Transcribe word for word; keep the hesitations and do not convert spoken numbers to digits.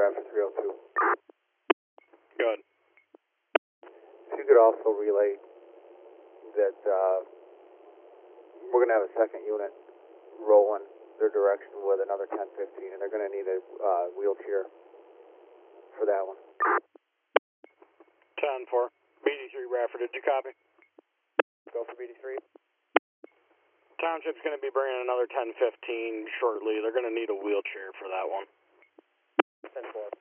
Bradford three oh two. Good. If you could also relay that uh, we're going to have a second unit rolling their direction with another ten fifteen, and they're going to need a uh, wheelchair for that one. ten four. B D three Bradford, did you copy? Go for B D three. Township's going to be bringing another ten fifteen shortly. They're going to need a wheelchair for that one. ten four.